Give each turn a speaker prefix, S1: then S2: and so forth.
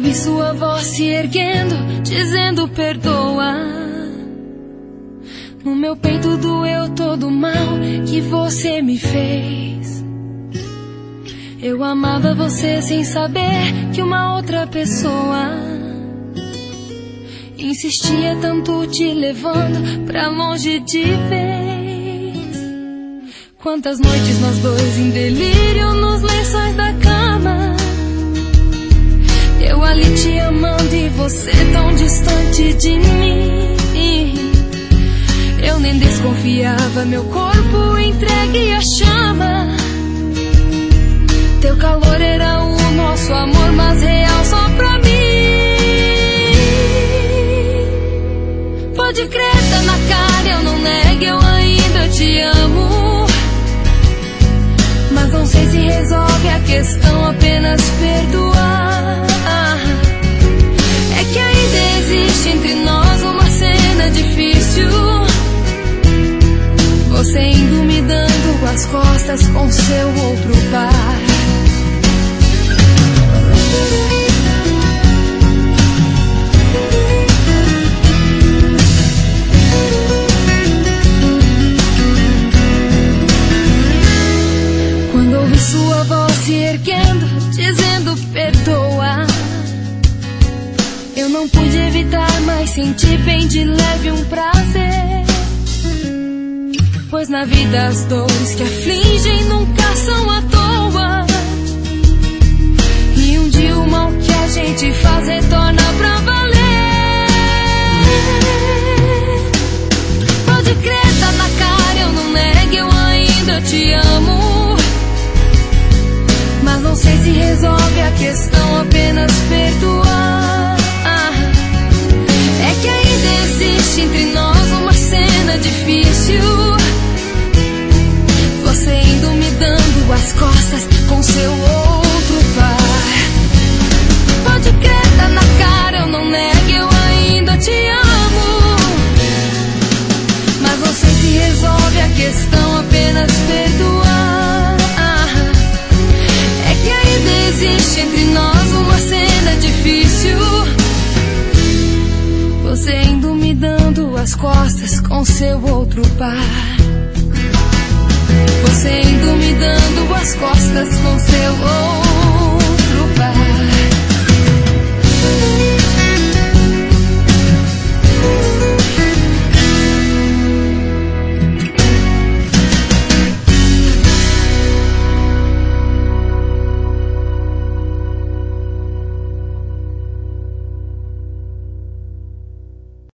S1: ouvi sua voz se erguendo, dizendo perdoa. No meu peito doeu todo o mal que você me fez. Eu amava você sem saber que uma outra pessoa insistia tanto te levando pra longe de vez. Quantas noites nós dois em delírio nos lençóis da cama, eu ali te amando e você tão distante de mim. Eu nem desconfiava, meu corpo entregue à chama. Teu calor era o nosso amor, mas real só pra mim. Pode crer, tá na cara, eu não nego, eu ainda te amo. Mas não sei se resolve a questão apenas perdoar. É que ainda existe entre nós uma cena difícil. Você indo me dando as costas com seu outro par. Quando ouvi sua voz se erguendo, dizendo perdoa, eu não pude evitar, mas senti bem de leve um prazer. Pois na vida as dores que afligem nunca são à toa. E um dia o mal que a gente faz retorna pra valer. Pode crer, tá na cara, eu não nego, eu ainda te amo. Mas não sei se resolve a questão apenas perdoar. É que ainda existe entre nós uma cena difícil. Você indo me dando as costas com seu outro par. Pode crer, tá na cara, eu não nego, eu ainda te amo. Mas não sei se resolve a questão apenas perdoar. É que ainda existe entre nós uma cena difícil. Você indo me dando as costas com seu outro par. Você indo me dando as costas com seu outro par.